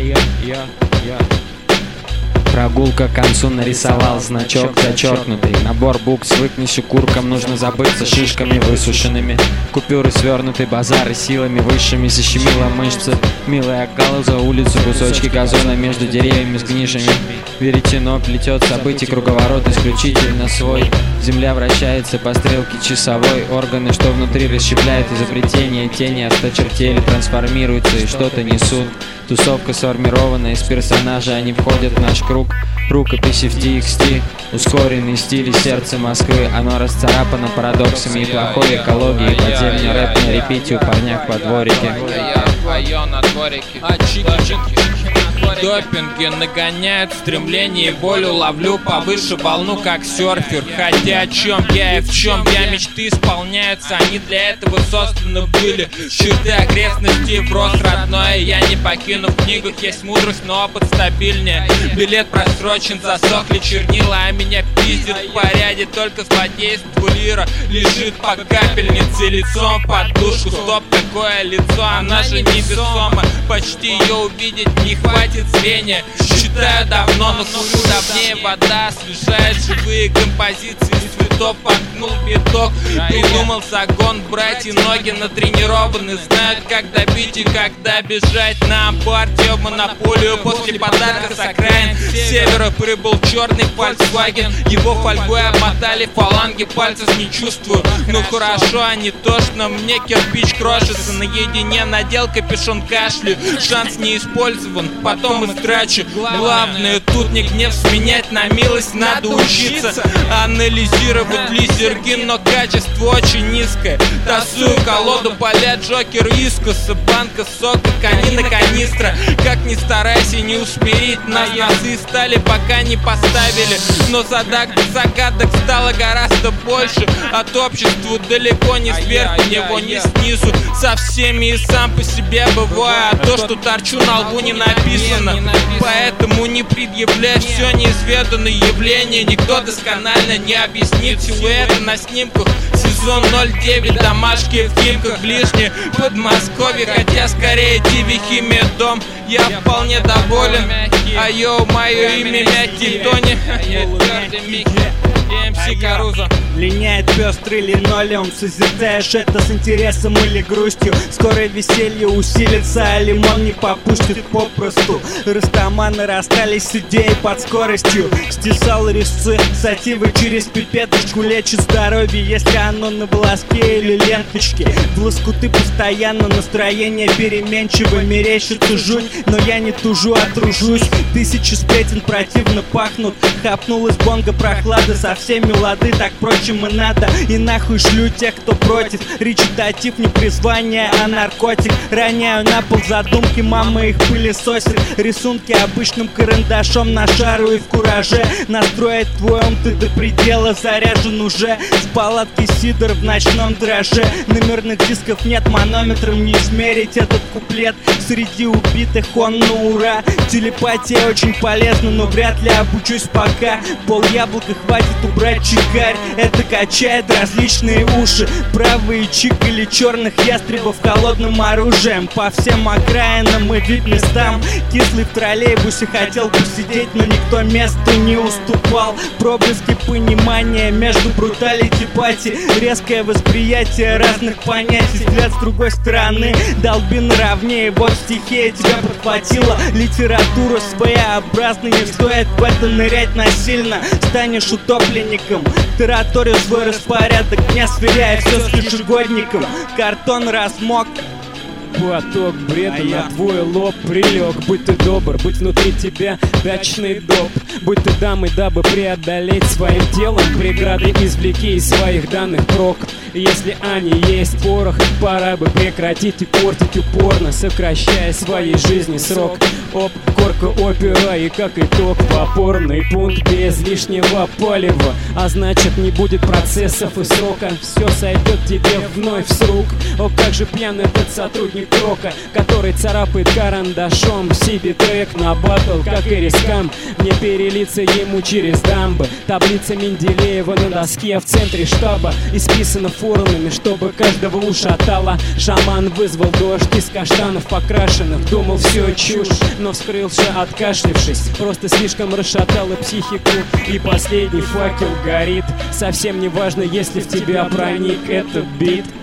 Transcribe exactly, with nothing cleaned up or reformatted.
я, я, я. Прогулка к концу, нарисовал значок зачеркнутый. Набор букв, свыкнись укурком, нужно забыться шишками высушенными. Купюры свернуты, базары силами высшими, защемила мышцы. Милая галуза, улицу, кусочки газона между деревьями с гнишами. Веретено плетет событий, круговорот исключительно свой. Земля вращается по стрелке часовой. Органы, что внутри расщепляют изобретения, тени осточертели, трансформируются и что-то несут. Тусовка сформирована из персонажей, они входят в наш круг. Рукописи в ти экс ти, ускоренный стиль и сердце Москвы. Оно расцарапано парадоксами и плохой экологией. Подземный рэп на репите у парняк по дворике. Допинги нагоняют стремление и волю, ловлю повыше волну, как серфер. Хотя о чем я и в чем я, мечты исполняются, они для этого созданы были. Черты окрестностей, врос родное, я не покину. В книгах есть мудрость, но опыт стабильнее. Билет просрочен, засохли чернила, а меня пиздит в порядке. Только злодейство лира лежит по капельнице, лицом в подушку. Стоп, такое лицо, она же невесома. Почти ее увидеть не хватит зрения. Считаю давно, но курю давнее. Вода освежает живые композиции. Из цветов воткнул биток, придумал загон. Братья ноги натренированы, знают, как добить и когда бежать. На амбарде в монополию после подарка с окраин севера прибыл черный Volkswagen. Его фольгой обмотали фаланги, пальцев не чувствую. Ну хорошо, а не тошно, мне кирпич крошится. Наедине надел капюшон, кашлю. Шанс не использован, потом истрачу. Главное тут не гнев сменять на милость, надо учиться анализировать лизергин, но качество очень низкое. Тасую колоду, поля Джокер искоса, банка сока, конина канистра. Как ни старайся не усмирить нас, носы стали пока не поставили. Но загадок, загадок стало гораздо больше. От общества далеко не сверху него, не снизу. Со всеми и сам по себе бываю, а то, что торчу на лбу, не написано. Поэтому не предъявляй все неизведанные явления. Никто досконально не объяснит силуэты на снимках. Сезон ноль девять, домашки в Химках, ближние Подмосковье. Хотя скорее ти ви Химия дом, я вполне доволен. А йоу, мое имя Мягкий Тони, эм си Карузо. Линяет пестрый линолеум, созерцаешь это с интересом или грустью. Скоро веселье усилится, а лимон не попустит попросту. Растаманы расстались с идеей под скоростью. Стесал резцы, сативы через пипеточку. Лечит здоровье, если оно на волоске или ленточке. В лоскуты постоянно, настроение переменчиво. Мерещится жуть, но я не тужу, а тружусь. Тысячи сплетен противно пахнут. Хапнул из бонга прохлада, со всеми лады, так впрочем и надо. И нахуй шлю тех, кто против. Речитатив не призвание, а наркотик. Роняю на пол задумки, мама их пылесосит. Рисунки обычным карандашом нашарую в кураже. Настроить твой ум ты до предела заряжен уже. С палатки сидор в ночном драже. Номерных дисков нет, манометром не измерить этот куплет. Среди убитых он на ура. Телепатия очень полезна, но вряд ли обучусь пока. Пол яблока хватит убрать чекарь. Это качает различные уши. Правые чикали черных ястребов холодным оружием. По всем окраинам и вид местам. Кислый в троллейбусе хотел посидеть, но никто месту не уступал. Проблески понимания между бруталити пати. Резкое восприятие разных понятий. Взгляд с другой стороны, долби наравне. Вот стихия тебя подхватила. Литература своеобразная, не стоит в это нырять насильно. Станешь утопленником. Тараторию свой распорядок, не сверяя все с ежегодником. Картон размок. Поток бреда на твой лоб прилег. Будь ты добр, будь внутри тебя дачный доп. Будь ты дамой, дабы преодолеть своим телом преграды, извлеки из своих данных прок. Если они есть порох, пора бы прекратить и портить упорно, сокращая своей жизни срок. Оп, корка опера и как итог в опорный пункт без лишнего палева. А значит не будет процессов и срока. Все сойдет тебе вновь с рук. О, как же пьян этот сотрудник охотник Крока, который царапает карандашом себе трек на батл, как и рискам. Мне перелиться ему через дамбы. Таблица Менделеева на доске в центре штаба исписана формами, чтобы каждого ушатало. Шаман вызвал дождь из каштанов покрашенных. Думал, все чушь, но вскрылся, откашлившись. Просто слишком расшатало психику. И последний факел горит. Совсем не важно, если в тебя проник этот бит.